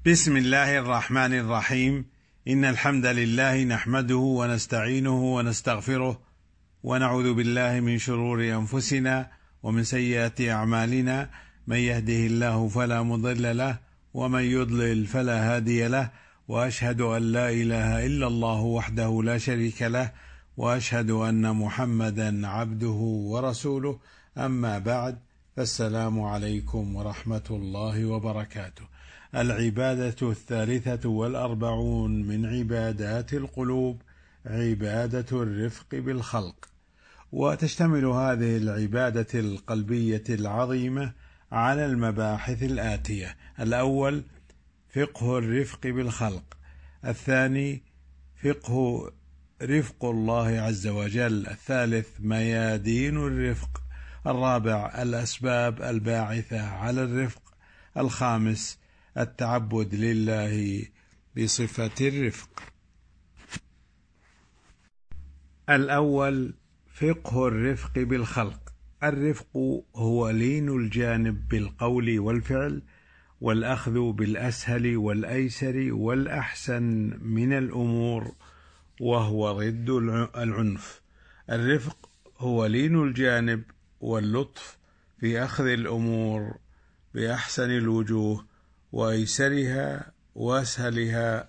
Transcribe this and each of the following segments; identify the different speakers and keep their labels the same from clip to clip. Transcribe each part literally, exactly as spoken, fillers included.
Speaker 1: بسم الله الرحمن الرحيم. إن الحمد لله نحمده ونستعينه ونستغفره ونعوذ بالله من شرور أنفسنا ومن سيئات أعمالنا، من يهده الله فلا مضل له ومن يضلل فلا هادي له، وأشهد أن لا إله إلا الله وحده لا شريك له، وأشهد أن محمدا عبده ورسوله. أما بعد، فالسلام عليكم ورحمة الله وبركاته. العبادة الثالثة والأربعون من عبادات القلوب عبادة الرفق بالخلق. وتشتمل هذه العبادة القلبية العظيمة على المباحث الآتية: الأول فقه الرفق بالخلق، الثاني فقه رفق الله عز وجل، الثالث ميادين الرفق، الرابع الأسباب الباعثة على الرفق، الخامس التعبد لله بصفة الرفق. الأول فقه الرفق بالخلق. الرفق هو لين الجانب بالقول والفعل، والأخذ بالأسهل والأيسر والأحسن من الأمور، وهو ضد العنف. الرفق هو لين الجانب واللطف في أخذ الأمور بأحسن الوجوه وأيسرها وأسهلها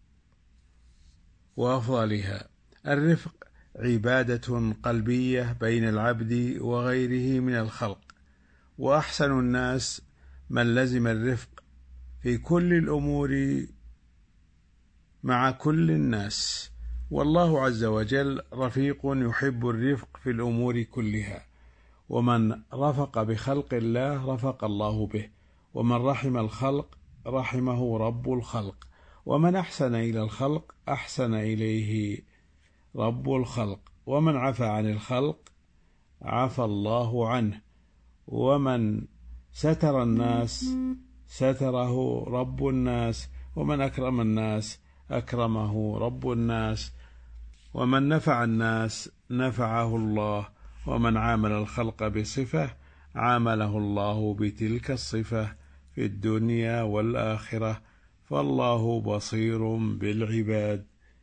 Speaker 1: وأفضلها. الرفق عبادة قلبية بين العبد وغيره من الخلق، وأحسن الناس من لزم الرفق في كل الأمور مع كل الناس، والله عز وجل رفيق يحب الرفق في الأمور كلها. ومن رفق بخلق الله رفق الله به، ومن رحم الخلق رحمه رب الخلق، ومن أحسن إلى الخلق أحسن إليه رب الخلق، ومن عفى عن الخلق عفى الله عنه، ومن ستر الناس ستره رب الناس، ومن أكرم الناس أكرمه رب الناس، ومن نفع الناس نفعه الله، ومن عامل الخلق بصفة عامله الله بتلك الصفة في الدنيا والآخرة، فالله بصير بالعباد.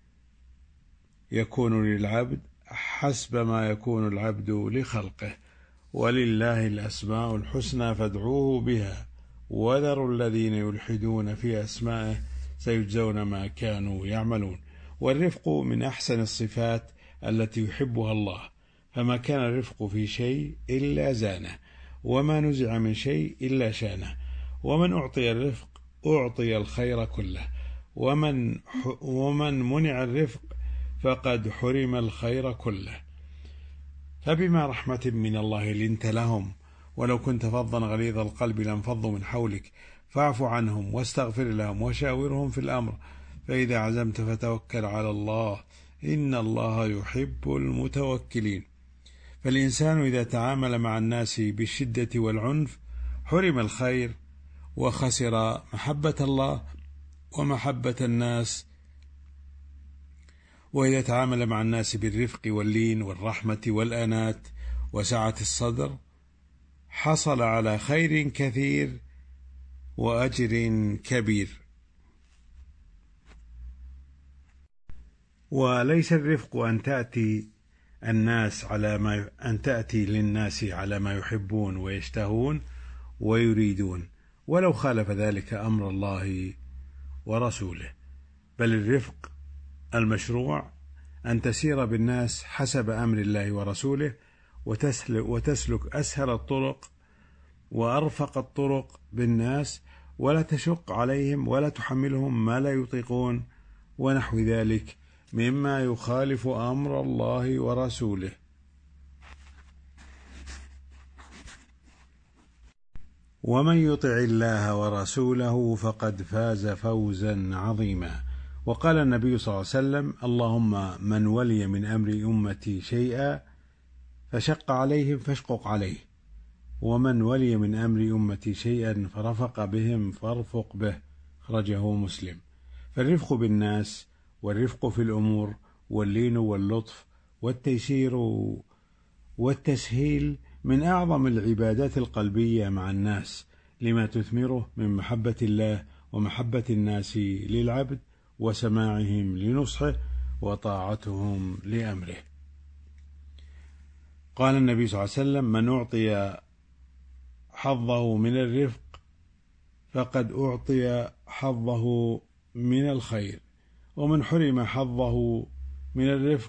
Speaker 1: يكون للعبد حسب ما يكون العبد لخلقه، ولله الأسماء الحسنى فادعوه بها، وذروا الذين يلحدون في أسمائه سيجزون ما كانوا يعملون. والرفق من أحسن الصفات التي يحبها الله، فما كان الرفق في شيء إلا زانه، وما نزع من شيء إلا شانه، ومن أعطي الرفق أعطي الخير كله، ومن, ومن منع الرفق فقد حرم الخير كله. فبما رحمة من الله لنت لهم، ولو كنت فظا غليظ القلب لانفضوا من حولك، فاعف عنهم واستغفر لهم وشاورهم في الأمر، فإذا عزمت فتوكل على الله، إن الله يحب المتوكلين. فالإنسان إذا تعامل مع الناس بالشدة والعنف حرم الخير وخسر محبة الله ومحبة الناس، وإذا تعامل مع الناس بالرفق واللين والرحمة والأنات وسعة الصدر حصل على خير كثير وأجر كبير. وليس الرفق أن تأتي الناس على ما أن تأتي للناس على ما يحبون ويشتهون ويريدون، ولو خالف ذلك أمر الله ورسوله، بل الرفق المشروع أن تسير بالناس حسب أمر الله ورسوله، وتسلك, وتسلك أسهل الطرق وأرفق الطرق بالناس، ولا تشق عليهم ولا تحملهم ما لا يطيقون، ونحو ذلك مما يخالف أمر الله ورسوله. ومن يطع الله ورسوله فقد فاز فوزا عظيما. وقال النبي صلى الله عليه وسلم: اللهم من ولي من أمر أمتي شيئا فشق عليهم فاشقق عليه، ومن ولي من أمر أمتي شيئا فرفق بهم فارفق به، خرجه مسلم. فالرفق بالناس والرفق في الأمور واللين واللطف والتيسير والتسهيل من أعظم العبادات القلبية مع الناس، لما تثمره من محبة الله ومحبة الناس للعبد وسماعهم لنصحه وطاعتهم لأمره. قال النبي صلى الله عليه وسلم: من أعطي حظه من الرفق فقد أعطي حظه من الخير، ومن حرم حظه من الرفق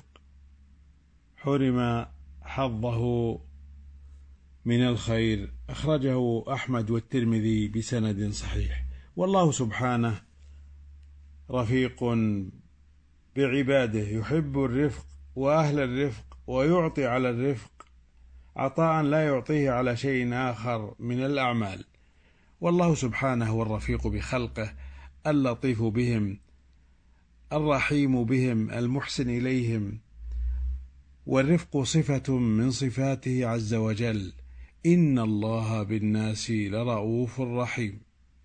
Speaker 1: حرم حظه من الخير. أخرجه أحمد والترمذي بسند صحيح. والله سبحانه رفيق بعباده، يحب الرفق وأهل الرفق، ويعطي على الرفق عطاء لا يعطيه على شيء آخر من الأعمال. والله سبحانه هو الرفيق بخلقه، اللطيف بهم، الرحيم بهم، المحسن إليهم. والرفق صفة من صفاته عز وجل: إن الله بالناس لرؤوف رحيم.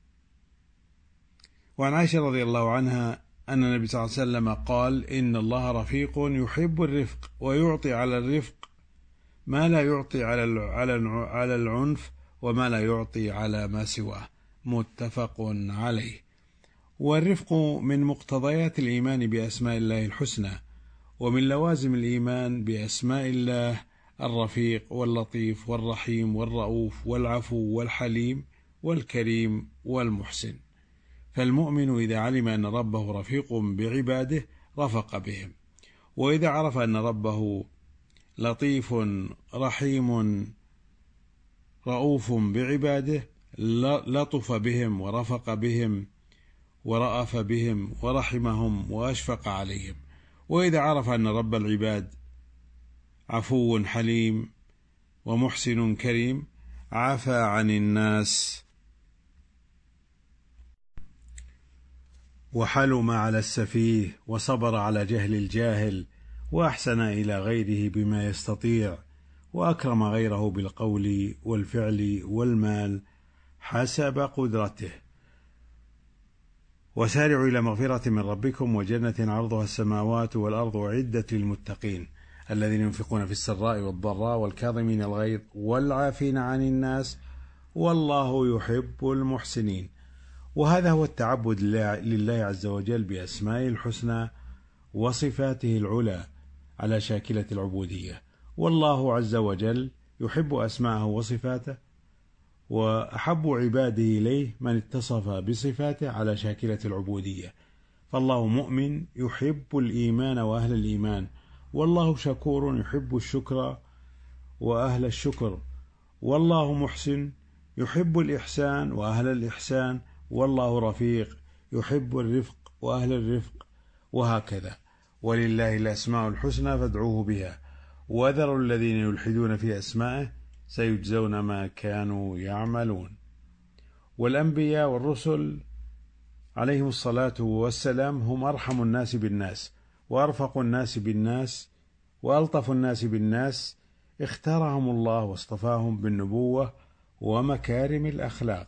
Speaker 1: وعن عائشة رضي الله عنها أن النبي صلى الله عليه وسلم قال: إن الله رفيق يحب الرفق ويعطي على الرفق ما لا يعطي على العنف وما لا يعطي على ما سواه. متفق عليه. والرفق من مقتضيات الإيمان بأسماء الله الحسنى، ومن لوازم الإيمان بأسماء الله الرفيق واللطيف والرحيم والرؤوف والعفو والحليم والكريم والمحسن. فالمؤمن إذا علم أن ربه رفيق بعباده رفق بهم، وإذا عرف أن ربه لطيف رحيم رؤوف بعباده لطف بهم ورفق بهم ورأف بهم ورحمهم وأشفق عليهم. وإذا عرف أن رب العباد عفو حليم ومحسن كريم عفى عن الناس وحلم على السفيه وصبر على جهل الجاهل، وأحسن إلى غيره بما يستطيع، وأكرم غيره بالقول والفعل والمال حسب قدرته. وسارعوا إلى مغفرة من ربكم وجنة عرضها السماوات والأرض أعدت للمتقين الذين ينفقون في السراء والضراء والكاظمين الغيظ والعافين عن الناس والله يحب المحسنين. وهذا هو التعبد لله عز وجل بأسمائه الحسنى وصفاته العلى على شاكلة العبودية. والله عز وجل يحب أسماءه وصفاته، وأحب عباده إليه من اتصف بصفاته على شاكلة العبودية. فالله مؤمن يحب الإيمان وأهل الإيمان، والله شكور يحب الشكر وأهل الشكر، والله محسن يحب الإحسان وأهل الإحسان، والله رفيق يحب الرفق وأهل الرفق، وهكذا. ولله الأسماء الحسنى فادعوه بها وذروا الذين يلحدون في أسمائه سيجزون ما كانوا يعملون. والأنبياء والرسل عليهم الصلاة والسلام هم أرحم الناس بالناس وأرفق الناس بالناس وألطف الناس بالناس، اختارهم الله واصطفاهم بالنبوة ومكارم الأخلاق.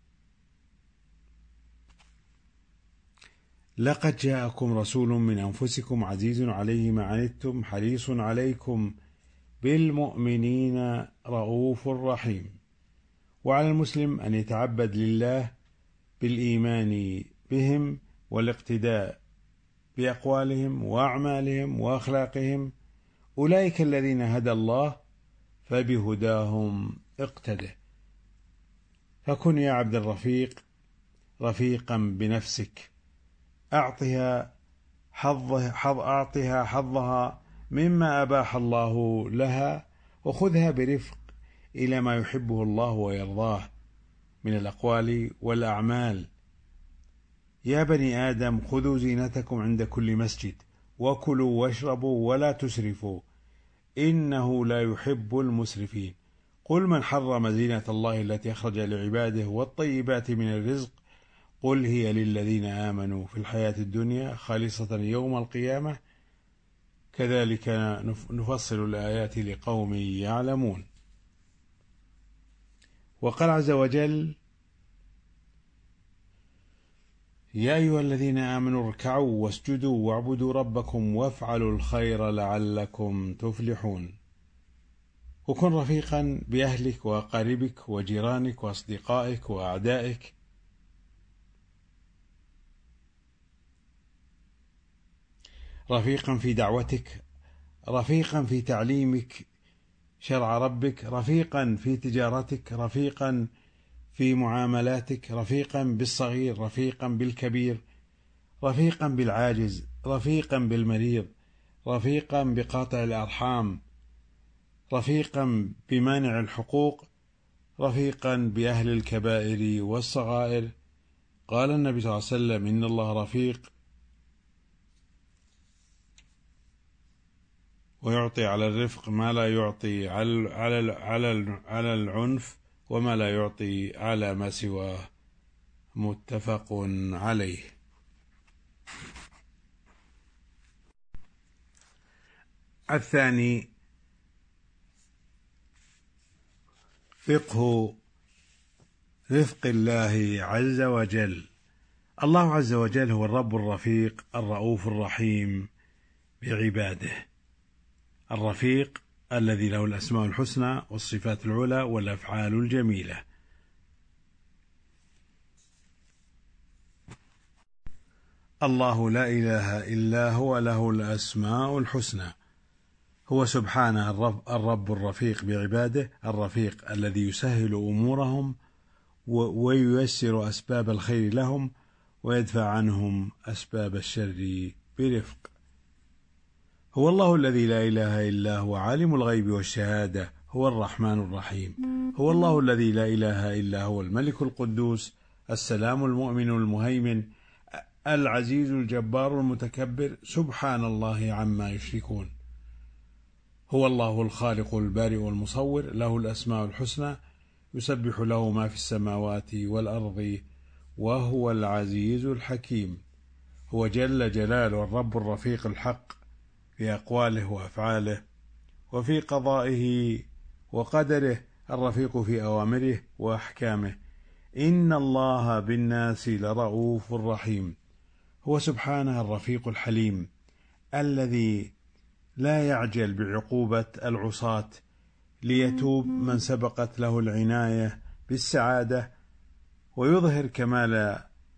Speaker 1: لقد جاءكم رسول من أنفسكم عزيز عليه ما عنتم حريص عليكم بالمؤمنين رؤوف رحيم. وعلى المسلم أن يتعبد لله بالإيمان بهم والاقتداء بأقوالهم وأعمالهم وأخلاقهم. أولئك الذين هدى الله فبهداهم اقتده. فكن يا عبد الرفيق رفيقا بنفسك، أعطها حظها, حظ أعطها حظها مما أباح الله لها، وخذها برفق إلى ما يحبه الله ويرضاه من الأقوال والأعمال. يا بني آدم خذوا زينتكم عند كل مسجد وكلوا واشربوا ولا تسرفوا إنه لا يحب المسرفين. قل من حرم زينة الله التي أخرج لعباده والطيبات من الرزق قل هي للذين آمنوا في الحياة الدنيا خالصة يوم القيامة كذلك نفصل الآيات لقوم يعلمون. وقال عز وجل: يا أيها الذين آمنوا اركعوا واسجدوا واعبدوا ربكم وافعلوا الخير لعلكم تفلحون. وكن رفيقا بأهلك وأقاربك وجيرانك وأصدقائك وأعدائك، رفيقا في دعوتك، رفيقا في تعليمك شرع ربك، رفيقا في تجارتك، رفيقا في معاملاتك، رفيقا بالصغير، رفيقا بالكبير، رفيقا بالعاجز، رفيقا بالمريض، رفيقا بقاطع الأرحام، رفيقا بمانع الحقوق، رفيقا بأهل الكبائر والصغائر. قال النبي صلى الله عليه وسلم: إن الله رفيق ويعطي على الرفق ما لا يعطي على على على العنف، وما لا يعطي على ما سواه. متفق عليه. الثاني فقه رفق الله عز وجل. الله عز وجل هو الرب الرفيق الرؤوف الرحيم بعباده، الرفيق الذي له الأسماء الحسنى والصفات العلى والأفعال الجميلة. الله لا إله إلا هو له الأسماء الحسنى. هو سبحانه الرب, الرب الرفيق بعباده، الرفيق الذي يسهل أمورهم وييسر أسباب الخير لهم ويدفع عنهم أسباب الشر برفق. هو الله الذي لا إله إلا هو عالم الغيب والشهادة، هو الرحمن الرحيم. هو الله الذي لا إله إلا هو الملك القدوس السلام المؤمن المهيمن العزيز الجبار المتكبر، سبحان الله عما يشركون. هو الله الخالق البارئ المصور، له الأسماء الحسنى، يسبح له ما في السماوات والأرض، وهو العزيز الحكيم. هو جل جلاله الرب الرفيق الحق في أقواله وأفعاله وفي قضائه وقدره، الرفيق في أوامره وأحكامه. إن الله بالناس لرؤوف رحيم. هو سبحانه الرفيق الحليم الذي لا يعجل بعقوبة العصاة، ليتوب من سبقت له العناية بالسعادة، ويظهر كمال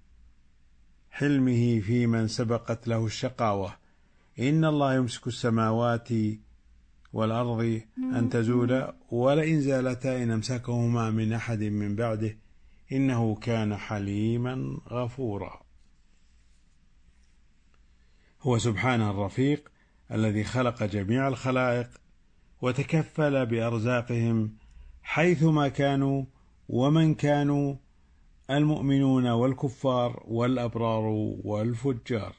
Speaker 1: حلمه في من سبقت له الشقاوة. إن الله يمسك السماوات والأرض أن تزولا، ولئن زالتا إن أمسكهما من أحد من بعده، إنه كان حليما غفورا. هو سبحانه الرفيق الذي خلق جميع الخلائق وتكفل بأرزاقهم حيثما كانوا ومن كانوا، المؤمنون والكفار والأبرار والفجار،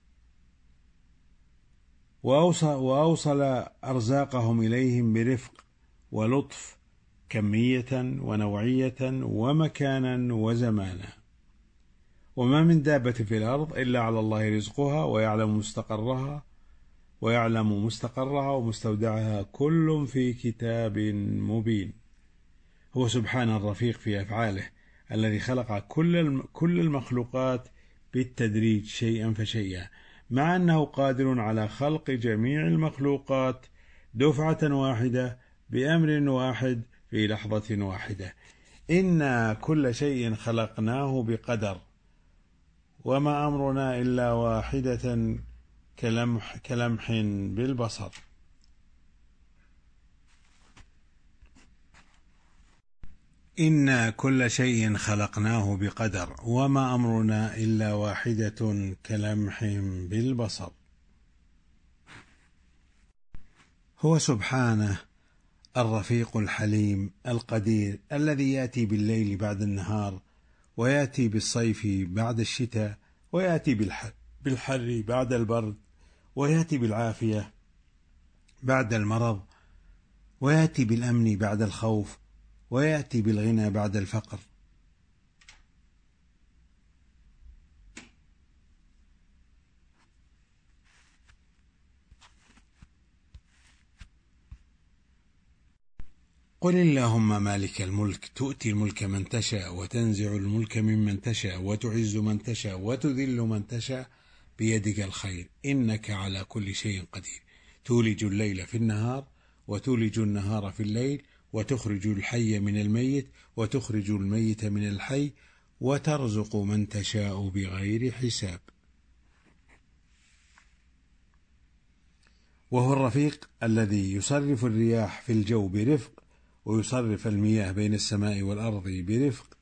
Speaker 1: وأوصل أرزاقهم إليهم برفق ولطف، كمية ونوعية ومكانا وزمانا. وما من دابة في الأرض إلا على الله رزقها ويعلم مستقرها ويعلم مستقرها ومستودعها، كل في كتاب مبين. هو سبحانه الرفيق في أفعاله الذي خلق كل كل المخلوقات بالتدريج شيئا فشيئا، مع أنه قادر على خلق جميع المخلوقات دفعة واحدة بأمر واحد في لحظة واحدة. إنا كل شيء خلقناه بقدر، وما أمرنا إلا واحدة كلمح, كلمح بالبصر. إنا كل شيء خلقناه بقدر، وما أمرنا إلا واحدة كلمح بالبصر. هو سبحانه الرفيق الحليم القدير الذي يأتي بالليل بعد النهار، ويأتي بالصيف بعد الشتاء، ويأتي بالحر, بالحر بعد البرد، ويأتي بالعافية بعد المرض، ويأتي بالأمن بعد الخوف، ويأتي بالغنى بعد الفقر. قل اللهم مالك الملك تؤتي الملك من تشاء وتنزع الملك ممن تشاء وتعز من تشاء وتذل من تشاء بيدك الخير إنك على كل شيء قدير. تولج الليل في النهار وتولج النهار في الليل، وتخرج الحي من الميت وتخرج الميت من الحي، وترزق من تشاء بغير حساب. وهو الرفيق الذي يصرف الرياح في الجو برفق، ويصرف المياه بين السماء والأرض برفق،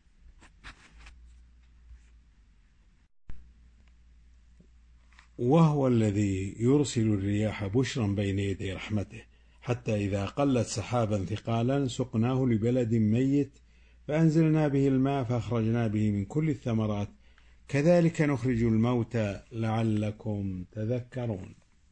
Speaker 1: وهو الذي يرسل الرياح بشرا بين يدي رحمته، حتى إذا قلت سحابا ثقالا سقناه لبلد ميت فأنزلنا به الماء فأخرجنا به من كل الثمرات كذلك نخرج الموتى لعلكم تذكرون.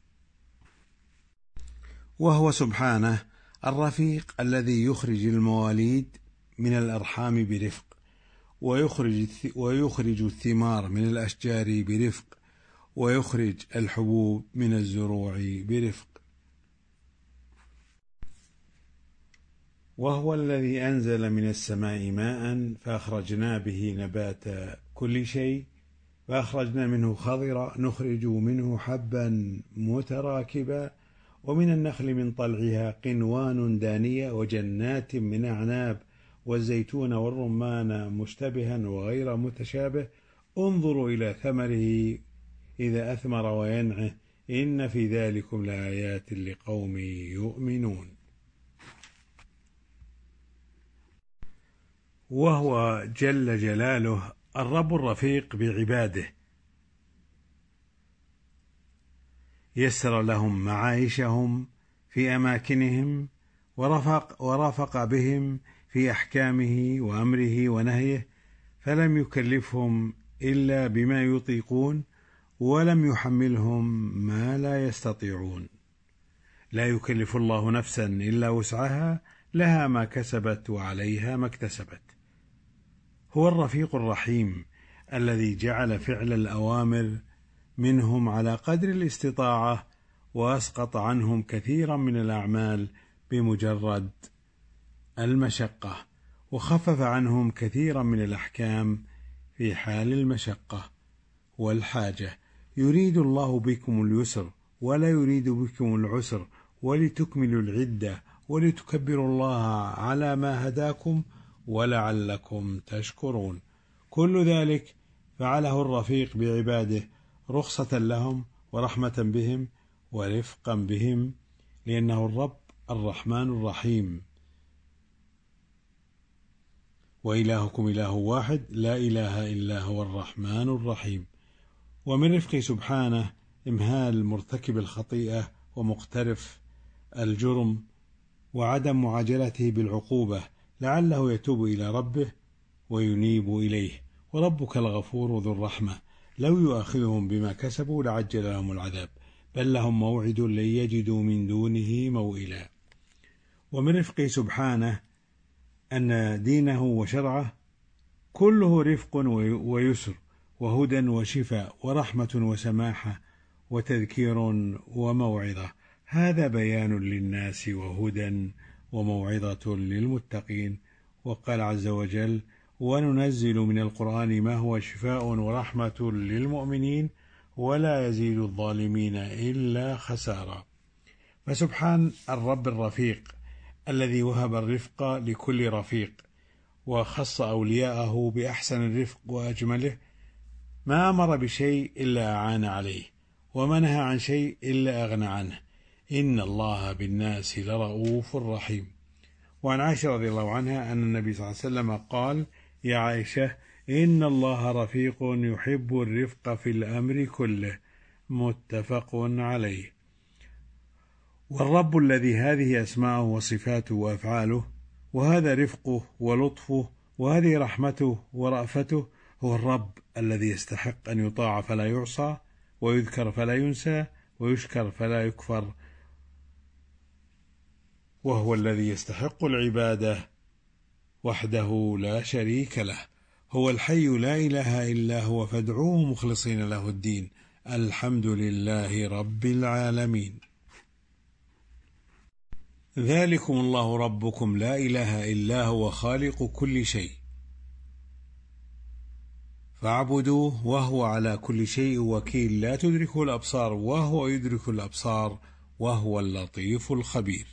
Speaker 1: وهو سبحانه الرفيق الذي يخرج المواليد من الأرحام برفق، ويخرج ويخرج الثمار من الأشجار برفق، ويخرج الحبوب من الزروع برفق. وهو الذي أنزل من السماء ماء فأخرجنا به نبات كل شيء فأخرجنا منه خضرا نخرج منه حبا متراكبا ومن النخل من طلعها قنوان دانية وجنات من أعناب والزيتون والرمان مشتبها وغير متشابه انظروا إلى ثمره إذا أثمر وينعه إن في ذلكم لآيات لقوم يؤمنون. وهو جل جلاله الرب الرفيق بعباده، يسر لهم معايشهم في أماكنهم ورفق, ورفق بهم في أحكامه وأمره ونهيه، فلم يكلفهم إلا بما يطيقون ولم يحملهم ما لا يستطيعون. لا يكلف الله نفسا إلا وسعها لها ما كسبت وعليها ما اكتسبت. هو الرفيق الرحيم الذي جعل فعل الأوامر منهم على قدر الاستطاعة وأسقط عنهم كثيرا من الأعمال بمجرد المشقة، وخفف عنهم كثيرا من الأحكام في حال المشقة والحاجة. يريد الله بكم اليسر ولا يريد بكم العسر ولتكملوا العدة ولتكبروا الله على ما هداكم ولعلكم تشكرون. كل ذلك فعله الرفيق بعباده رخصة لهم ورحمة بهم ورفقا بهم، لأنه الرب الرحمن الرحيم. وإلهكم إله واحد لا إله إلا هو الرحمن الرحيم. ومن رفقه سبحانه إمهال مرتكب الخطيئة ومقترف الجرم وعدم معاجلته بالعقوبة لعله يتوب إلى ربه وينيب إليه. وربك الغفور ذو الرحمة لو يؤاخذهم بما كسبوا لعجل لهم العذاب بل لهم موعد لن يجدوا من دونه موئلا. ومن رفقه سبحانه أن دينه وشرعه كله رفق ويسر وهدى وشفاء ورحمة وسماحة وتذكير وموعظة. هذا بيان للناس وهدى وموعظة للمتقين. وقال عز وجل: وننزل من القرآن ما هو شفاء ورحمة للمؤمنين ولا يزيد الظالمين إلا خسارا. فسبحان الرب الرفيق الذي وهب الرفق لكل رفيق وخص أولياءه بأحسن الرفق وأجمله، ما أمر بشيء إلا أعان عليه وما نهى عن شيء إلا أغنى عنه. إن الله بالناس لرؤوف رحيم. وعن عائشة رضي الله عنها أن النبي صلى الله عليه وسلم قال: يا عائشة إن الله رفيق يحب الرفق في الأمر كله. متفق عليه. والرب الذي هذه أسماءه وصفاته وأفعاله وهذا رفقه ولطفه وهذه رحمته ورأفته هو الرب الذي يستحق أن يطاع فلا يعصى ويذكر فلا ينسى ويشكر فلا يكفر، وهو الذي يستحق العبادة وحده لا شريك له. هو الحي لا إله إلا هو فادعوه مخلصين له الدين. الحمد لله رب العالمين. ذلكم الله ربكم لا إله إلا هو خالق كل شيء فاعبدوه وهو على كل شيء وكيل لا تدركه الأبصار وهو يدرك الأبصار وهو اللطيف الخبير.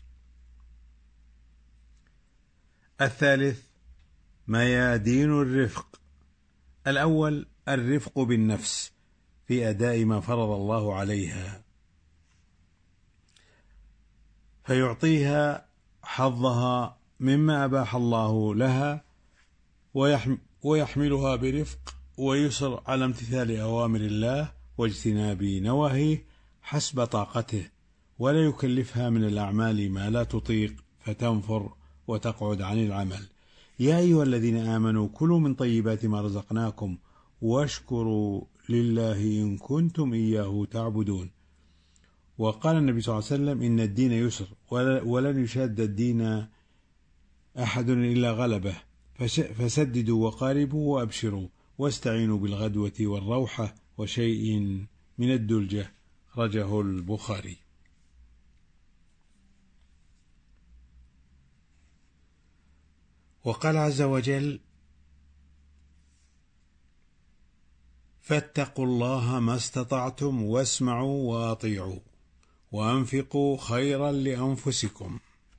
Speaker 1: الثالث ميادين الرفق. الأول الرفق بالنفس في أداء ما فرض الله عليها فيعطيها حظها مما أباح الله لها، ويحملها برفق ويسر على امتثال أوامر الله واجتناب نواهيه حسب طاقته، ولا يكلفها من الأعمال ما لا تطيق فتنفر وتقعد عن العمل. يا أيها الذين آمنوا كلوا من طيبات ما رزقناكم واشكروا لله إن كنتم إياه تعبدون. وقال النبي صلى الله عليه وسلم: إن الدين يسر ولن يشاد الدين أحد إلا غلبه، فسددوا وقاربوا وأبشروا واستعينوا بالغدوة والروحة وشيء من الدلجة. رجه البخاري. وقال عز وجل: فاتقوا الله ما استطعتم واسمعوا وأطيعوا وأنفقوا خيرا لأنفسكم.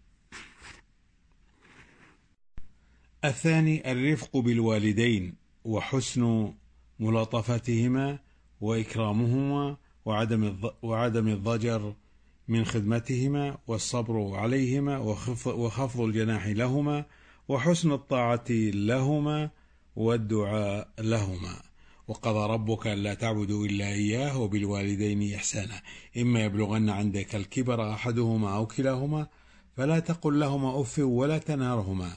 Speaker 1: الثاني الرفق بالوالدين وحسن ملاطفتهما وإكرامهما وعدم الضجر من خدمتهما والصبر عليهما وخفض الجناح لهما وحسن الطاعة لهما والدعاء لهما. وقضى ربك ألا تعبدوا إلا إياه وبالوالدين إحسانا إما يبلغن عندك الكبر أحدهما أو كلاهما فلا تقل لهما أف ولا تنهرهما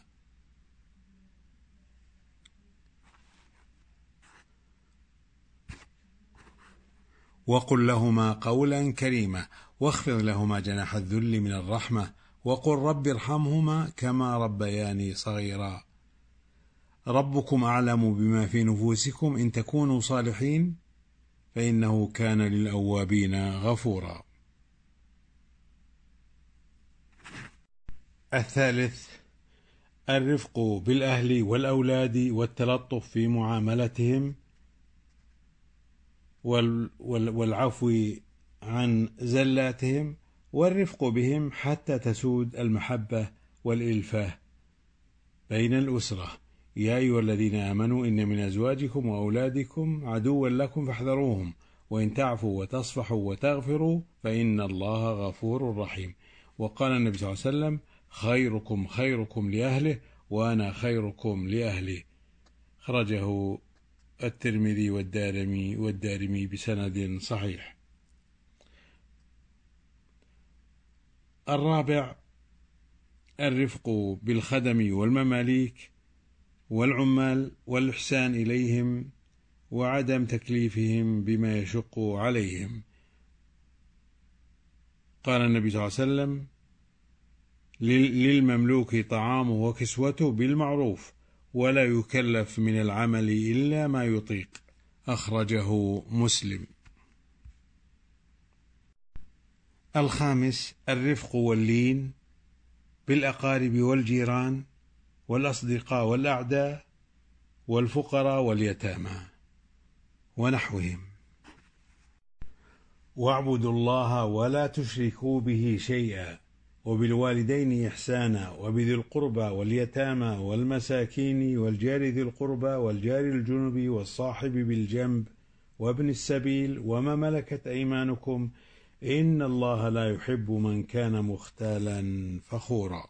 Speaker 1: وقل لهما قولا كريما واخفض لهما جناح الذل من الرحمة وقل رب ارحمهما كما ربياني صغيرا. ربكم أعلم بما في نفوسكم إن تكونوا صالحين فإنه كان للأوابين غفورا. الثالث الرفق بالأهل والأولاد والتلطف في معاملتهم والعفو عن زلاتهم والرفق بهم حتى تسود المحبة والإلفة بين الأسرة. يا أيها الذين آمنوا إن من أزواجكم وأولادكم عدوا لكم فاحذروهم وإن تعفوا وتصفحوا وتغفروا فإن الله غفور رحيم. وقال النبي صلى الله عليه وسلم: خيركم خيركم لأهله وأنا خيركم لأهلي. خرجه الترمذي والدارمي والدارمي بسند صحيح. الرابع الرفق بالخدم والمماليك والعمال والإحسان إليهم وعدم تكليفهم بما يشق عليهم. قال النبي صلى الله عليه وسلم: للمملوك طعامه وكسوته بالمعروف ولا يكلف من العمل إلا ما يطيق. أخرجه مسلم. الخامس الرفق واللين بالأقارب والجيران والأصدقاء والأعداء والفقراء واليتامى ونحوهم. واعبدوا الله ولا تشركوا به شيئا وبالوالدين إحسانا وبذي القربى واليتامى والمساكين والجار ذي القربى والجار الجنب والصاحب بالجنب وابن السبيل وما ملكت أيمانكم إن الله لا يحب من كان مختالا فخورا.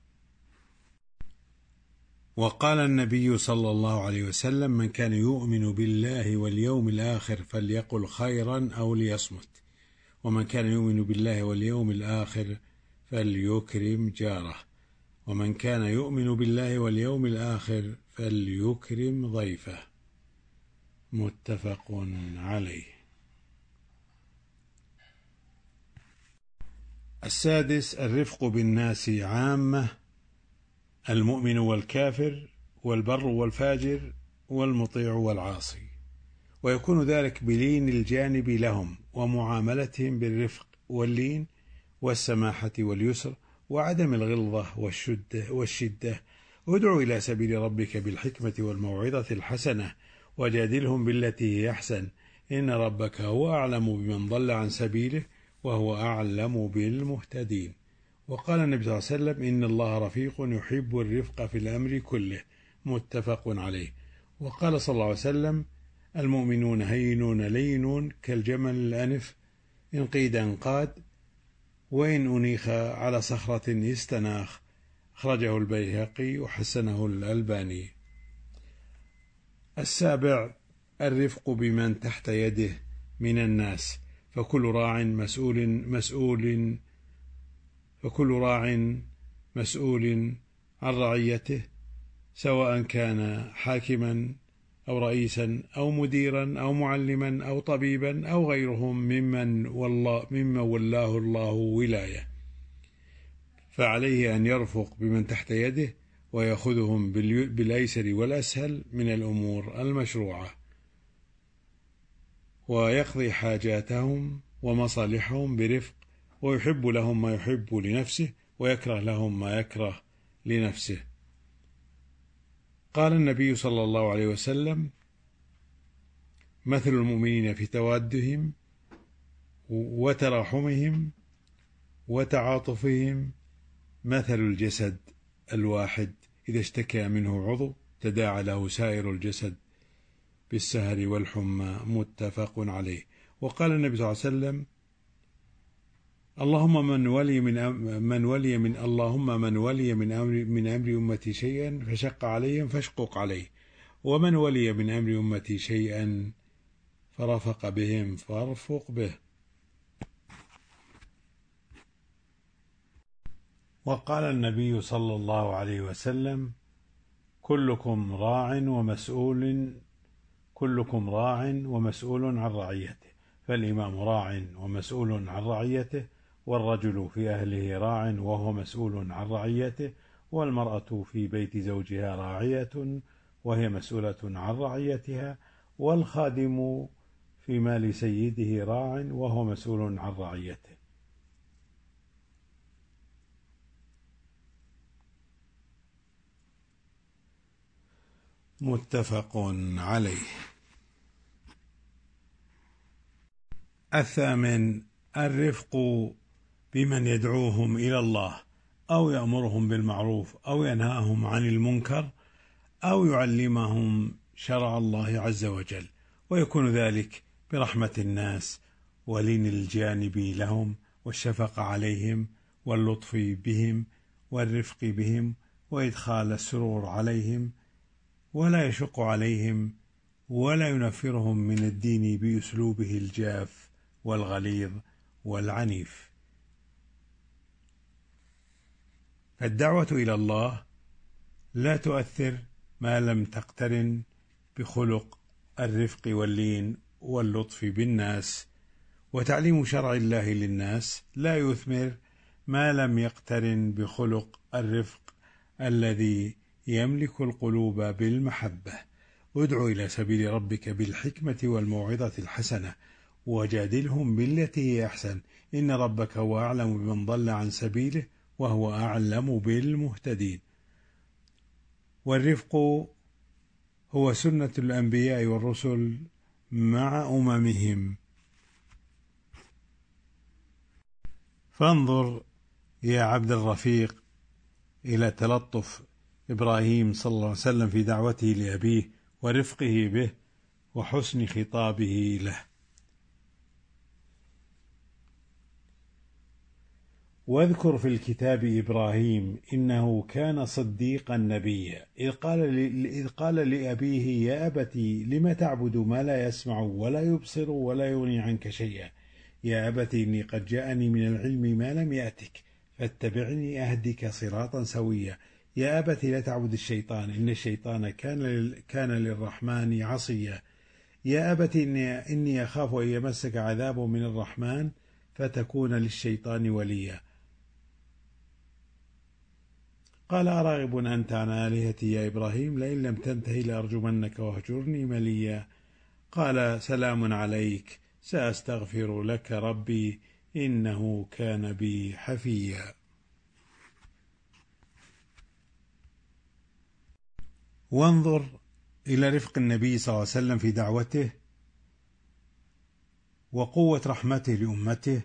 Speaker 1: وقال النبي صلى الله عليه وسلم: من كان يؤمن بالله واليوم الآخر فليقل خيرا أو ليصمت، ومن كان يؤمن بالله واليوم الآخر فليكرم جاره، ومن كان يؤمن بالله واليوم الآخر فليكرم ضيفه. متفق عليه. السادس الرفق بالناس عامة، المؤمن والكافر والبر والفاجر والمطيع والعاصي، ويكون ذلك بلين الجانب لهم ومعاملتهم بالرفق واللين والسماحة واليسر وعدم الغلظة والشدة والشدة. ادع إلى سبيل ربك بالحكمة والموعظة الحسنة وجادلهم بالتي هي أحسن إن ربك هو أعلم بمن ضل عن سبيله وهو أعلم بالمهتدين. وقال النبي صلى الله عليه وسلم: إن الله رفيق يحب الرفق في الأمر كله. متفق عليه. وقال صلى الله عليه وسلم: المؤمنون هينون لينون كالجمل الأنف إن قيد انقاد وإن أنيخ على صخرة يستناخ. أخرجه البيهقي وحسنه الألباني. السابع الرفق بمن تحت يده من الناس، فكل راع مسؤول مسؤول فكل راع مسؤول عن رعيته، سواء كان حاكما أو رئيسا أو مديرا أو معلما أو طبيبا أو غيرهم ممن والله ممن ولاه الله ولاية، فعليه أن يرفق بمن تحت يده ويأخذهم بالأيسر والأسهل من الأمور المشروعة، ويقضي حاجاتهم ومصالحهم برفق، ويحب لهم ما يحب لنفسه ويكره لهم ما يكره لنفسه. قال النبي صلى الله عليه وسلم: مثل المؤمنين في توادهم وتراحمهم وتعاطفهم مثل الجسد الواحد إذا اشتكى منه عضو تداعى له سائر الجسد بالسهر والحمى، متفق عليه. وقال النبي صلى الله عليه وسلم: اللهم من ولي من من ولي من اللهم من ولي من امر من امر امتي شيئا فشق عليهم فاشقق عليه، ومن ولي من امر امتي شيئا فرفق بهم فارفق به. وقال النبي صلى الله عليه وسلم: كلكم راع ومسؤول كلكم راع ومسؤول عن رعيته، فالإمام راع ومسؤول عن رعيته، والرجل في أهله راع وهو مسؤول عن رعيته، والمرأة في بيت زوجها راعية وهي مسؤولة عن رعيتها، والخادم في مال سيده راع وهو مسؤول عن رعيته. متفق عليه. الثامن الرفق بمن يدعوهم إلى الله أو يأمرهم بالمعروف أو ينهاهم عن المنكر أو يعلمهم شرع الله عز وجل، ويكون ذلك برحمة الناس ولين الجانب لهم والشفقة عليهم واللطف بهم والرفق بهم وإدخال السرور عليهم، ولا يشق عليهم ولا ينفرهم من الدين بأسلوبه الجاف والغليظ والعنيف. فالدعوة إلى الله لا تؤثر ما لم تقترن بخلق الرفق واللين واللطف بالناس، وتعليم شرع الله للناس لا يثمر ما لم يقترن بخلق الرفق الذي يملك القلوب بالمحبة. ادع إلى سبيل ربك بالحكمة والموعظة الحسنة وجادلهم بالتي هي أحسن، إن ربك هو أعلم بمن ضل عن سبيله وهو أعلم بالمهتدين. والرفق هو سنة الأنبياء والرسل مع أممهم. فانظر يا عبد الرفيق إلى تلطف إبراهيم صلى الله عليه وسلم في دعوته لأبيه ورفقه به وحسن خطابه له. واذكر في الكتاب إبراهيم إنه كان صديقا نبيا إذ قال إذ قال لأبيه يا أبتي لم تعبد ما لا يسمع ولا يبصر ولا يغني عنك شيئا، يا أبتي إني قد جاءني من العلم ما لم يأتك فاتبعني أهدك صراطا سويا، يا أبتي لا تعبد الشيطان إن الشيطان كان كان للرحمن عصيا، يا أبتي إني, إني أخاف أن يمسك عذاب من الرحمن فتكون للشيطان وليا. قال أراغب أنت عن آلهتي يا إبراهيم لئن لم تنتهي لأرجمنك واهجرني مليا، قال سلام عليك سأستغفر لك ربي إنه كان بي حفيا. وانظر إلى رفق النبي صلى الله عليه وسلم في دعوته وقوة رحمته لأمته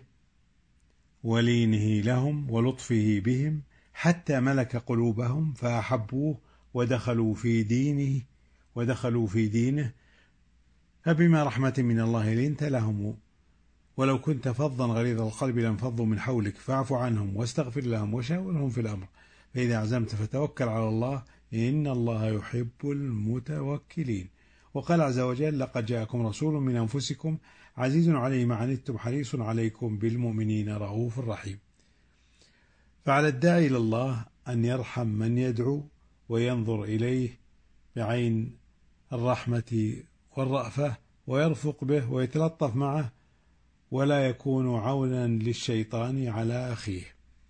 Speaker 1: ولينه لهم ولطفه بهم حتى ملك قلوبهم فأحبوه ودخلوا في دينه ودخلوا في دينه، فبما رحمة من الله لنت لهم ولو كنت فظا غليظ القلب لانفضوا من حولك فاعف عنهم واستغفر لهم وشاورهم في الأمر فإذا عزمت فتوكل على الله إن الله يحب المتوكلين. وقال عز وجل لقد جاءكم رسول من أنفسكم عزيز عليه ما عنتم حريص عليكم بالمؤمنين رؤوف رحيم. فعلى الداعي إلى الله أن يرحم من يدعو وينظر إليه بعين الرحمة والرأفة ويرفق به ويتلطف معه ولا يكون عونا للشيطان على أخيه.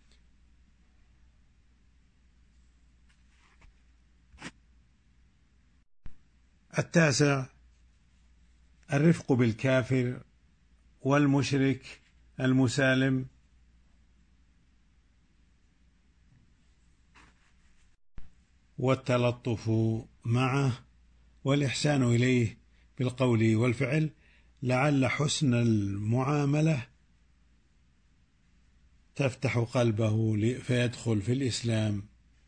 Speaker 1: التاسع الرفق بالكافر والمشرك المسالم والتلطف معه والإحسان إليه بالقول والفعل لعل حسن المعاملة تفتح قلبه فيدخل في الإسلام.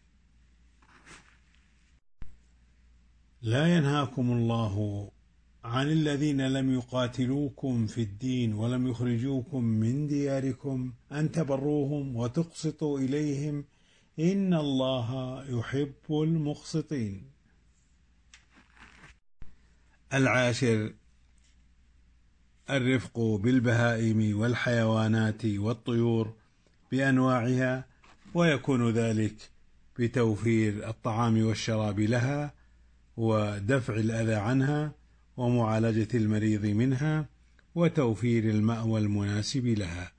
Speaker 1: لا ينهاكم الله عن الذين لم يقاتلوكم في الدين ولم يخرجوكم من دياركم أن تبروهم وتقسطوا إليهم إن الله يحب المقسطين. العاشر الرفق بالبهائم والحيوانات والطيور بأنواعها ويكون ذلك بتوفير الطعام والشراب لها ودفع الأذى عنها ومعالجة المريض منها وتوفير المأوى المناسب لها.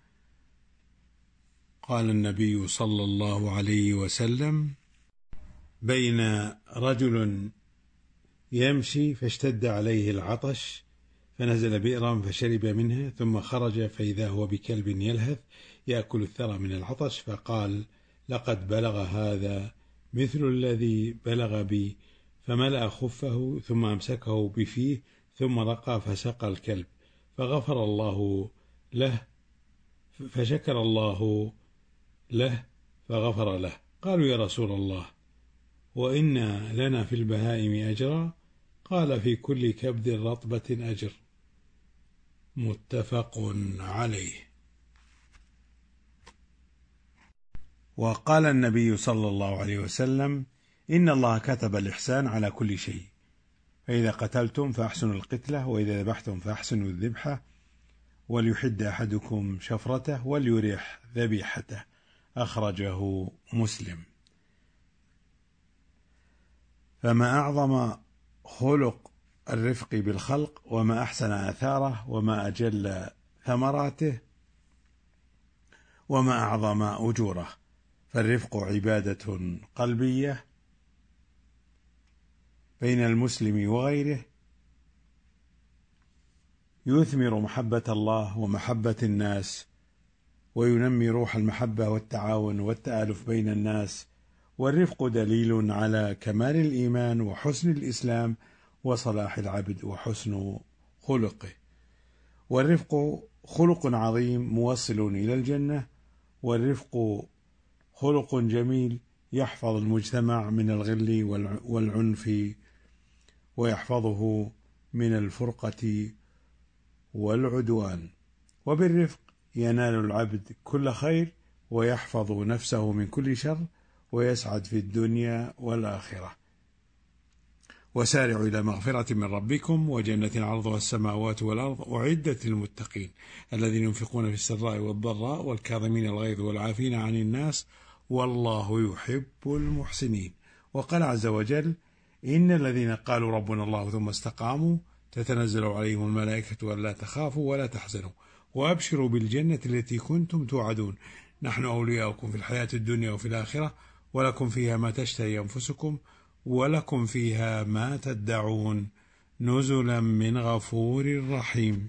Speaker 1: قال النبي صلى الله عليه وسلم بين رجل يمشي فاشتد عليه العطش فنزل بئرا فشرب منها ثم خرج فإذا هو بكلب يلهث يأكل الثرى من العطش فقال لقد بلغ هذا مثل الذي بلغ بي فملأ خفه ثم أمسكه بفيه ثم رقى فسقى الكلب فغفر الله له فشكر الله له فغفر له. قالوا يا رسول الله وإن لنا في البهائم أجرا؟ قال في كل كبد رطبة أجر. متفق عليه. وقال النبي صلى الله عليه وسلم إن الله كتب الإحسان على كل شيء فإذا قتلتم فأحسنوا القتلة وإذا ذبحتم فأحسنوا الذبحة وليحد أحدكم شفرته وليريح ذبيحته. أخرجه مسلم. فما أعظم خلق الرفق بالخلق وما أحسن آثاره وما أجل ثمراته وما أعظم أجوره. فالرفق عبادة قلبية بين المسلم وغيره يثمر محبة الله ومحبة الناس وينمي روح المحبة والتعاون والتآلف بين الناس. والرفق دليل على كمال الإيمان وحسن الإسلام وصلاح العبد وحسن خلقه. والرفق خلق عظيم موصل إلى الجنة. والرفق خلق جميل يحفظ المجتمع من الغل والعنف ويحفظه من الفرقة والعدوان. وبالرفق ينال العبد كل خير ويحفظ نفسه من كل شر ويسعد في الدنيا والآخرة. وسارعوا إلى مغفرة من ربكم وجنة عرضها السماوات والأرض أعدت للمتقين الذين ينفقون في السراء والضراء والكاظمين الغيظ والعافين عن الناس والله يحب المحسنين. وقال عز وجل إن الذين قالوا ربنا الله ثم استقاموا تتنزل عليهم الملائكة ألا تخافوا ولا تحزنوا وأبشروا بالجنة التي كنتم توعدون نحن أولياؤكم في الحياة الدنيا وفي الآخرة ولكم فيها ما تشتهي أنفسكم ولكم فيها ما تدعون نزلا من غفور رحيم.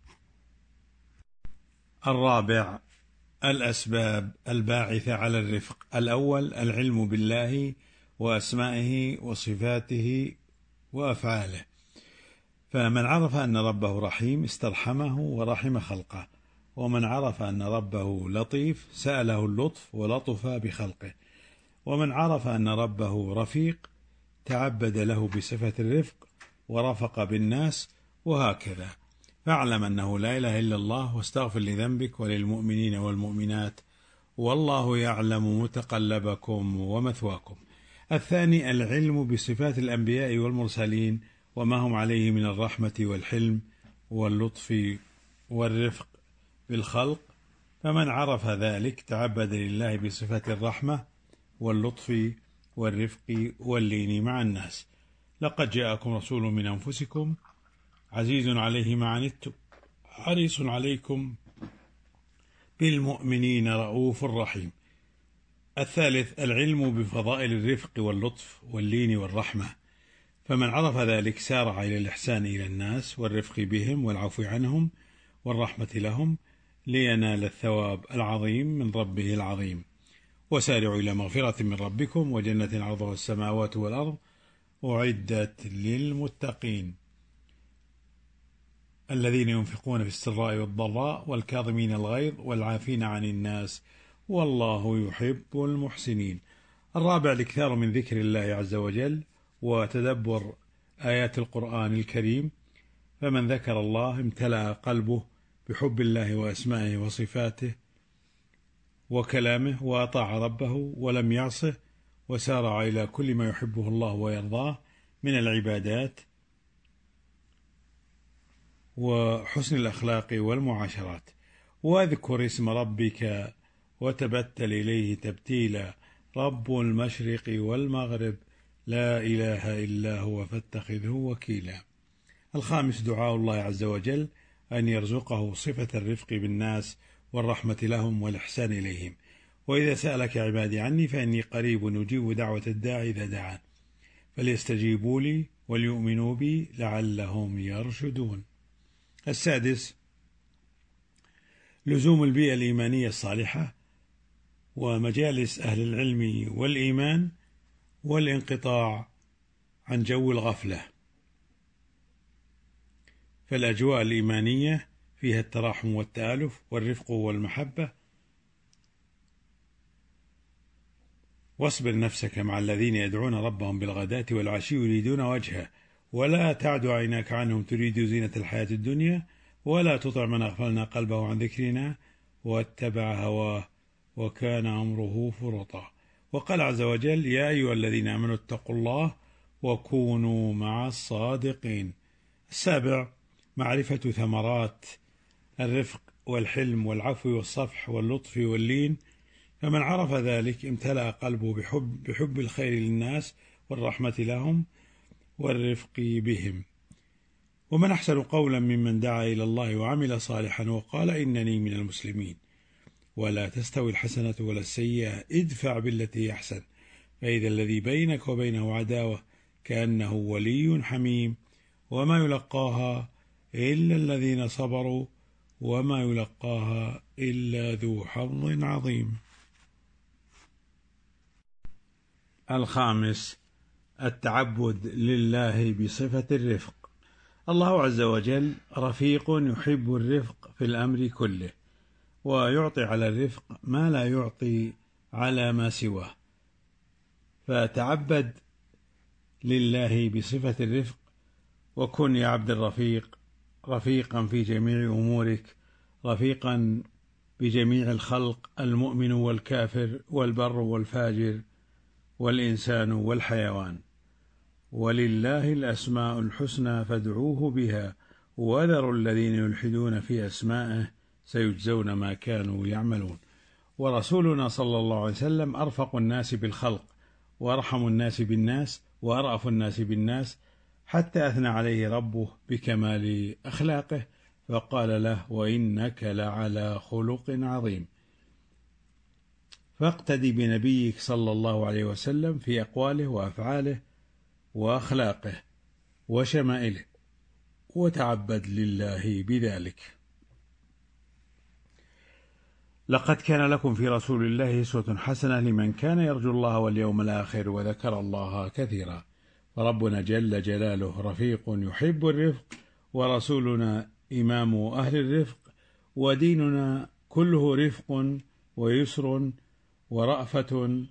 Speaker 1: الرابع الأسباب الباعثة على الرفق. الأول العلم بالله وأسمائه وصفاته وأفعاله. فمن عرف أن ربه رحيم استرحمه ورحم خلقه ومن عرف أن ربه لطيف سأله اللطف ولطف بخلقه ومن عرف أن ربه رفيق تعبد له بصفة الرفق ورفق بالناس وهكذا. فاعلم أنه لا إله إلا الله واستغفر لذنبك وللمؤمنين والمؤمنات والله يعلم متقلبكم ومثواكم. الثاني العلم بصفات الأنبياء والمرسلين وما هم عليه من الرحمة والحلم واللطف والرفق بالخلق، فمن عرف ذلك تعبد لله بصفات الرحمة واللطف والرفق واللين مع الناس. لقد جاءكم رسول من أنفسكم عزيز عليه ما عنتم حريص عليكم بالمؤمنين رؤوف رحيم. الثالث العلم بفضائل الرفق واللطف واللين والرحمة، فمن عرف ذلك سارع إلى الإحسان إلى الناس والرفق بهم والعفو عنهم والرحمة لهم لينال الثواب العظيم من ربه العظيم. وسارعوا إلى مغفرة من ربكم وجنة عرضها السماوات والأرض أعدت للمتقين الذين ينفقون في السراء والضراء والكاظمين الغيظ والعافين عن الناس والله يحب المحسنين. الرابع الإكثار من ذكر الله عز وجل وتدبر آيات القرآن الكريم، فمن ذكر الله امتلأ قلبه بحب الله وأسمائه وصفاته وكلامه وأطاع ربه ولم يعصه وسارع إلى كل ما يحبه الله ويرضاه من العبادات وحسن الأخلاق والمعاشرات. واذكر اسم ربك وتبتل إليه تبتيلا رب المشرق والمغرب لا إله إلا هو فاتخذه وكيلا. الخامس دعاء الله عز وجل أن يرزقه صفة الرفق بالناس والرحمة لهم والإحسان إليهم. وإذا سألك عبادي عني فإني قريب نجيب دعوة الداعي إذا دعان فليستجيبوا لي وليؤمنوا بي لعلهم يرشدون. السادس لزوم البيئة الإيمانية الصالحة ومجالس أهل العلم والإيمان والانقطاع عن جو الغفلة، فالأجواء الإيمانية فيها التراحم والتآلف والرفق والمحبة. واصبر نفسك مع الذين يدعون ربهم بالغداة والعشي يريدون وجهه ولا تعد عيناك عنهم تريد زينة الحياة الدنيا ولا تطع من أغفلنا قلبه عن ذكرنا واتبع هواه وكان أمره فرطا. وقال عز وجل يا أيها الذين آمنوا اتقوا الله وكونوا مع الصادقين. السابع معرفة ثمرات الرفق والحلم والعفو والصفح واللطف واللين، فمن عرف ذلك امتلأ قلبه بحب, بحب الخير للناس والرحمة لهم والرفق بهم. ومن أحسن قولا ممن دعا إلى الله وعمل صالحا وقال إنني من المسلمين. ولا تستوي الحسنة ولا السيئة ادفع بالتي أحسن فإذا الذي بينك وبينه عداوة كأنه ولي حميم وما يلقاها إلا الذين صبروا وما يلقاها إلا ذو حظ عظيم. الخامس التعبد لله بصفة الرفق. الله عز وجل رفيق يحب الرفق في الأمر كله ويعطي على الرفق ما لا يعطي على ما سواه، فتعبد لله بصفة الرفق وكن يا عبد الرفيق رفيقا في جميع أمورك، رفيقا بجميع الخلق المؤمن والكافر والبر والفاجر والإنسان والحيوان. ولله الأسماء الحسنى فادعوه بها وذروا الذين يلحدون في أسمائه سيجزون ما كانوا يعملون. ورسولنا صلى الله عليه وسلم أرفق الناس بالخلق وأرحم الناس بالناس وأرأف الناس بالناس، حتى أثنى عليه ربه بكمال أخلاقه فقال له وإنك لعلى خلق عظيم. فاقتدي بنبيك صلى الله عليه وسلم في أقواله وأفعاله وأخلاقه وشمائله وتعبد لله بذلك. لقد كان لكم في رسول الله أسوة حسنة لمن كان يرجو الله واليوم الآخر وذكر الله كثيرا. وربنا جل جلاله رفيق يحب الرفق ورسولنا إمام أهل الرفق وديننا كله رفق ويسر ورأفة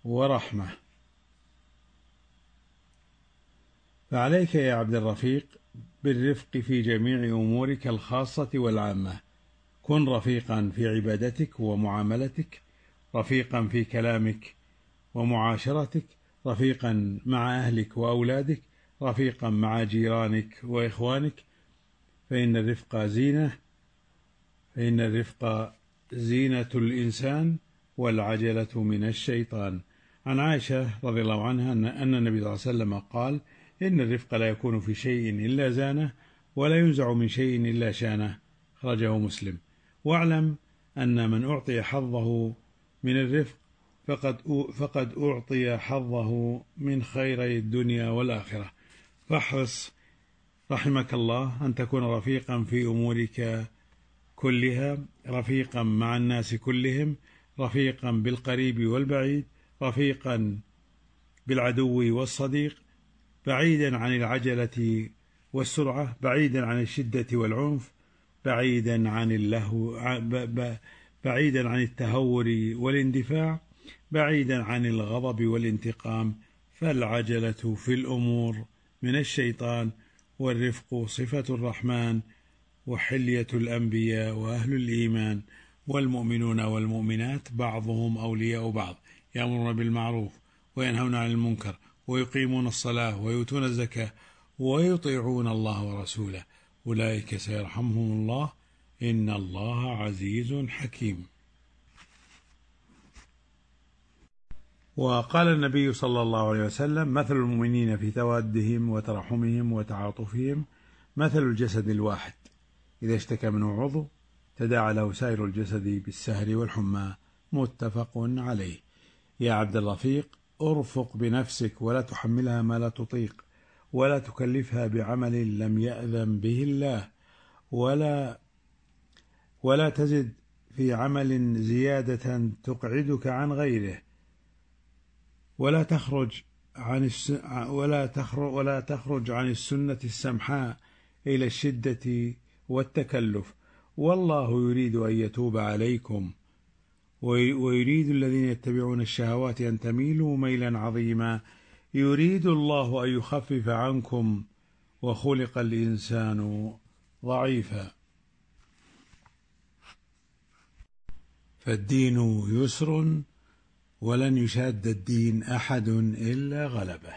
Speaker 1: ورحمة. فعليك يا عبد الرفيق بالرفق في جميع أمورك الخاصة والعامة. كن رفيقا في عبادتك ومعاملتك، رفيقا في كلامك ومعاشرتك، رفيقا مع أهلك وأولادك، رفيقا مع جيرانك وإخوانك، فإن الرفق زينة فإن الرفق زينة الإنسان والعجلة من الشيطان. عن عائشة رضي الله عنها أن النبي صلى الله عليه وسلم قال: إن الرفق لا يكون في شيء إلا زانه، ولا ينزع من شيء إلا شانه. خرجه مسلم. واعلم أن من أعطي حظه من الرفق فقد فقد أعطي حظه من خيري الدنيا والآخرة. فاحرص رحمك الله أن تكون رفيقا في أمورك كلها، رفيقا مع الناس كلهم، رفيقا بالقريب والبعيد، رفيقا بالعدو والصديق، بعيدا عن العجلة والسرعة، بعيدا عن الشدة والعنف، بعيدا عن اللهو، بعيدا عن التهور والاندفاع، بعيدا عن الغضب والانتقام. فالعجلة في الأمور من الشيطان، والرفق صفة الرحمن وحلية الأنبياء وأهل الإيمان. والمؤمنون والمؤمنات بعضهم أولياء بعض، يأمرون بالمعروف وينهون عن المنكر ويقيمون الصلاة ويؤتون الزكاة ويطيعون الله ورسوله، أولئك سيرحمهم الله، إن الله عزيز حكيم. وقال النبي صلى الله عليه وسلم: مثل المؤمنين في توادهم وترحمهم وتعاطفهم مثل الجسد الواحد، إذا اشتكى منه عضو تداعى له سائر الجسد بالسهر والحمى. متفق عليه. يا عبد الرفيق، ارفق بنفسك ولا تحملها ما لا تطيق، ولا تكلفها بعمل لم يأذن به الله، ولا ولا تزد في عمل زيادة تقعدك عن غيره، ولا تخرج عن ولا تخرج ولا تخرج عن السنة السمحاء إلى الشدة والتكلف. والله يريد أن يتوب عليكم، ويريد الذين يتبعون الشهوات أن تميلوا ميلا عظيما. يريد الله أن يخفف عنكم، وخلق الإنسان ضعيفا. فالدين يسر، ولن يشاد الدين أحد إلا غلبه.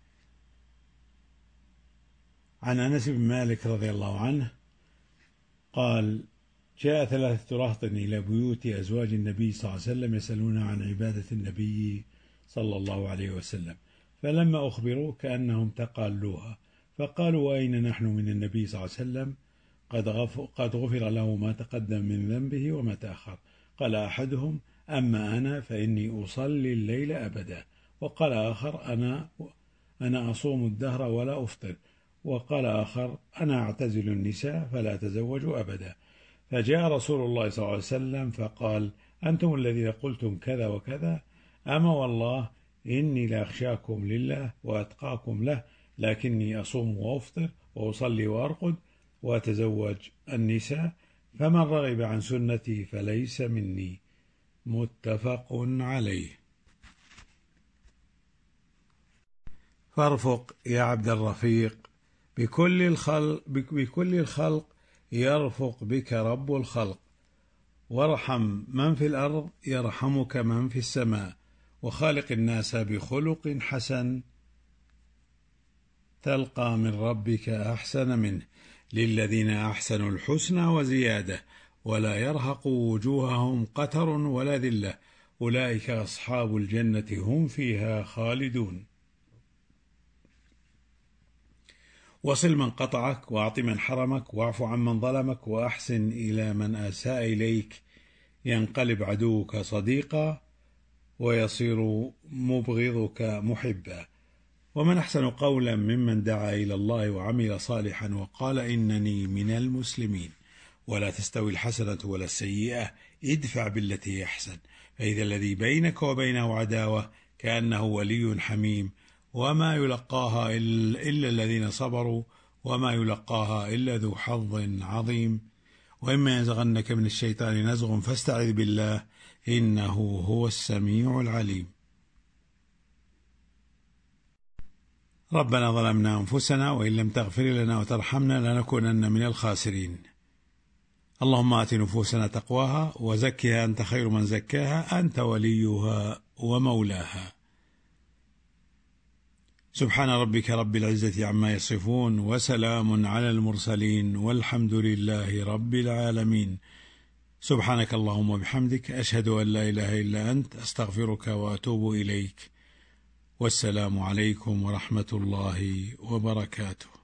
Speaker 1: عن أنس بن مالك رضي الله عنه قال: جاء ثلاثة رهط إلى بيوت أزواج النبي صلى الله عليه وسلم يسألون عن عبادة النبي صلى الله عليه وسلم، فلما أخبروا كأنهم تقالوها، فقالوا: وأين نحن من النبي صلى الله عليه وسلم؟ قد غفر, قد غفر له ما تقدم من ذنبه وما تأخر. قال أحدهم: أما أنا فإني أصلي الليل أبدا. وقال آخر: أنا, أنا أصوم الدهر ولا أفطر. وقال آخر: أنا أعتزل النساء فلا أتزوج أبدا. فجاء رسول الله صلى الله عليه وسلم فقال: أنتم الذين قلتم كذا وكذا؟ أما والله إني لأخشاكم لله وأتقاكم له، لكني أصوم وأفطر وأصلي وأرقد وأتزوج النساء، فمن رغب عن سنتي فليس مني. متفق عليه. فارفق يا عبد الرفيق بكل الخلق, بكل الخلق يرفق بك رب الخلق. وارحم من في الأرض يرحمك من في السماء. وخالق الناس بخلق حسن تلقى من ربك أحسن منه. للذين أحسنوا الحسنى وزيادة، ولا يرهق وجوههم قتر ولا ذلة، أولئك أصحاب الجنة هم فيها خالدون. وصل من قطعك، وأعط من حرمك، واعف عن من ظلمك، وأحسن إلى من أساء إليك، ينقلب عدوك صديقا ويصير مبغضك محبا. ومن أحسن قولا ممن دعا إلى الله وعمل صالحا وقال إنني من المسلمين. ولا تستوي الحسنة ولا السيئة، ادفع بالتي أحسن، فإذا الذي بينك وبينه عداوة كأنه ولي حميم. وما يلقاها إلا الذين صبروا، وما يلقاها إلا ذو حظ عظيم. وإما ينزغنك من الشيطان نزغ فاستعذ بالله، إنه هو السميع العليم. ربنا ظلمنا أنفسنا وإن لم تغفر لنا وترحمنا لنكونن من الخاسرين. اللهم آت نفوسنا تقواها وزكها أنت خير من زكاها أنت وليها ومولاها. سبحان ربك رب العزة عما يصفون وسلام على المرسلين والحمد لله رب العالمين. سبحانك اللهم وبحمدك أشهد أن لا إله إلا أنت أستغفرك وأتوب إليك. والسلام عليكم ورحمة الله وبركاته.